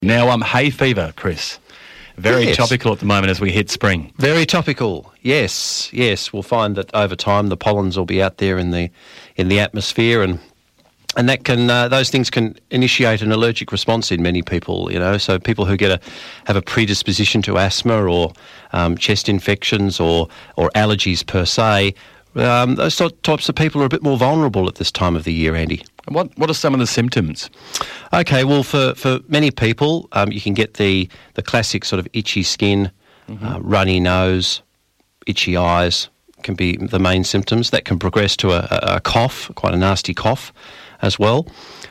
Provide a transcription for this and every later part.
Now, hay fever, Chris. Very topical at the moment as we hit spring. Very topical. Yes. We'll find that over time the pollens will be out there in the atmosphere, and that can those things can initiate an allergic response in many people. So people who have a predisposition to asthma or chest infections or allergies per se. Those types of people are a bit more vulnerable at this time of the year, Andy. What are some of the symptoms? Okay, well, for many people, you can get the classic sort of itchy skin, runny nose, itchy eyes can be the main symptoms. That can progress to a cough, quite a nasty cough as well.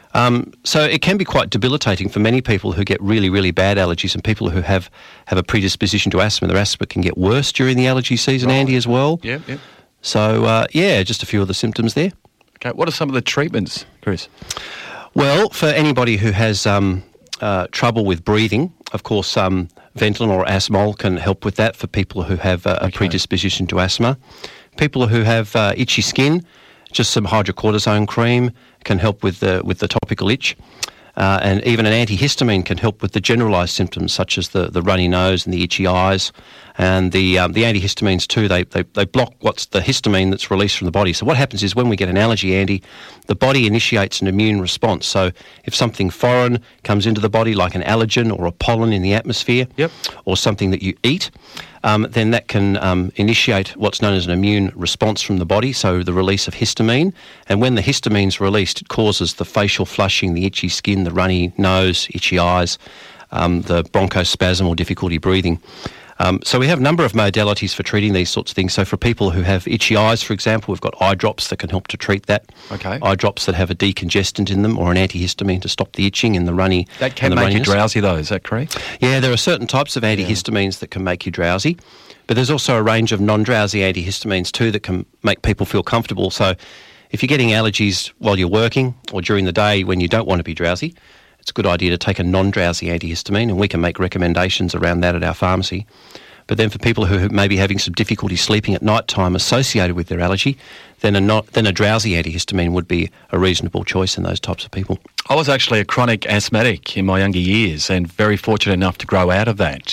So it can be quite debilitating for many people who get really, really bad allergies, and people who have a predisposition to asthma. Their asthma can get worse during the allergy season, right. Andy, as well. Yep. So, just a few of the symptoms there. Okay, what are some of the treatments, Chris? Well, for anybody who has trouble with breathing, of course, Ventolin or Asmol can help with that for people who have a predisposition to asthma. People who have itchy skin, just some hydrocortisone cream can help with the topical itch. And even an antihistamine can help with the generalised symptoms such as the runny nose and the itchy eyes. And the antihistamines too, they block what's the histamine that's released from the body. So what happens is when we get an allergy, Andy, the body initiates an immune response. So if something foreign comes into the body, like an allergen or a pollen in the atmosphere, or something that you eat, then that can initiate what's known as an immune response from the body, so the release of histamine. And when the histamine's released, it causes the facial flushing, the itchy skin, the runny nose, itchy eyes, the bronchospasm or difficulty breathing. So we have a number of modalities for treating these sorts of things. So for people who have itchy eyes, for example, we've got eye drops that can help to treat that. Okay. Eye drops that have a decongestant in them or an antihistamine to stop the itching and the runny. That can make you drowsy though, is that correct? Yeah, there are certain types of antihistamines that can make you drowsy, but there's also a range of non-drowsy antihistamines too that can make people feel comfortable. So if you're getting allergies while you're working or during the day when you don't want to be drowsy, it's a good idea to take a non-drowsy antihistamine, and we can make recommendations around that at our pharmacy. But then for people who may be having some difficulty sleeping at night time associated with their allergy, then a drowsy antihistamine would be a reasonable choice in those types of people. I was actually a chronic asthmatic in my younger years and very fortunate enough to grow out of that.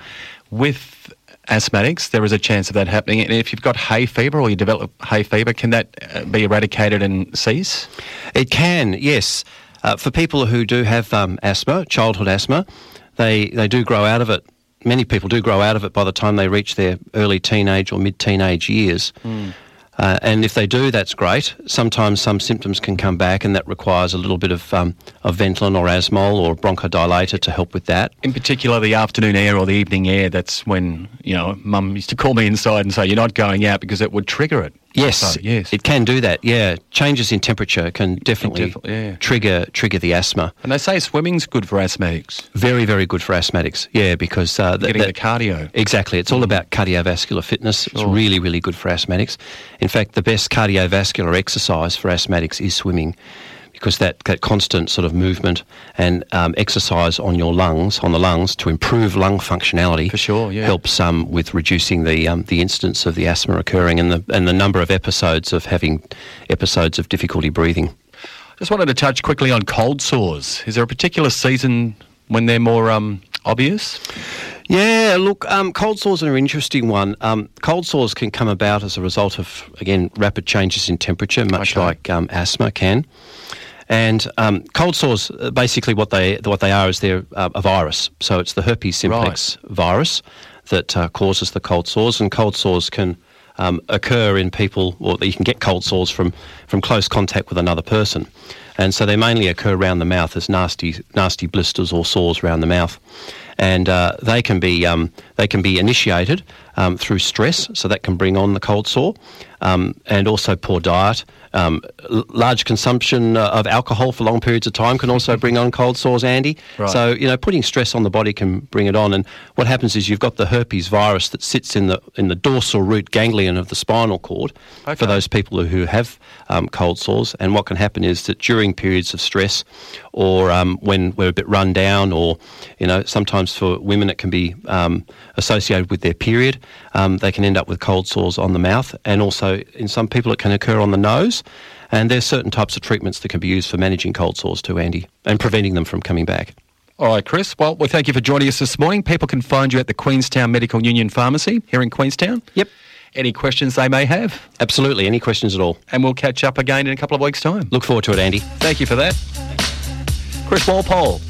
With asthmatics, there is a chance of that happening. And if you've got hay fever or you develop hay fever, can that be eradicated and cease? It can, yes. For people who do have asthma, childhood asthma, they do grow out of it. Many people do grow out of it by the time they reach their early teenage or mid-teenage years. And if they do, that's great. Sometimes some symptoms can come back, and that requires a little bit of Ventolin or Asmol or bronchodilator to help with that. In particular, the afternoon air or the evening air, that's when, Mum used to call me inside and say, you're not going out, because it would trigger it. Yes, it can do that, yeah. Changes in temperature can definitely trigger the asthma. And they say swimming's good for asthmatics. Very, very good for asthmatics, yeah, because... getting the cardio. Exactly. It's all about cardiovascular fitness. Sure. It's really, really good for asthmatics. In fact, the best cardiovascular exercise for asthmatics is swimming, because that constant sort of movement and exercise on the lungs to improve lung functionality, for sure, yeah, helps with reducing the incidence of the asthma occurring and the number of episodes of difficulty breathing. Just wanted to touch quickly on cold sores. Is there a particular season when they're more obvious? Yeah, look, cold sores are an interesting one. Cold sores can come about as a result of, again, rapid changes in temperature, much like asthma can. And cold sores, basically what they are is they're a virus. So it's the herpes simplex virus that causes the cold sores, and cold sores can occur in people, or you can get cold sores from close contact with another person. And so they mainly occur around the mouth as nasty blisters or sores around the mouth. And they can be initiated through stress, so that can bring on the cold sore, and also poor diet. Large consumption of alcohol for long periods of time can also bring on cold sores, Andy. Right. So, putting stress on the body can bring it on. And what happens is you've got the herpes virus that sits in the dorsal root ganglion of the spinal cord for those people who have cold sores. And what can happen is that during periods of stress, or when we're a bit run down, or, sometimes for women it can be associated with their period, they can end up with cold sores on the mouth. And also in some people it can occur on the nose. And there's certain types of treatments that can be used for managing cold sores too, Andy, and preventing them from coming back. All right, Chris. Well, we thank you for joining us this morning. People can find you at the Queenstown Medical Union Pharmacy here in Queenstown. Yep. Any questions they may have? Absolutely. Any questions at all? And we'll catch up again in a couple of weeks' time. Look forward to it, Andy. Thank you for that. Chris Walpole,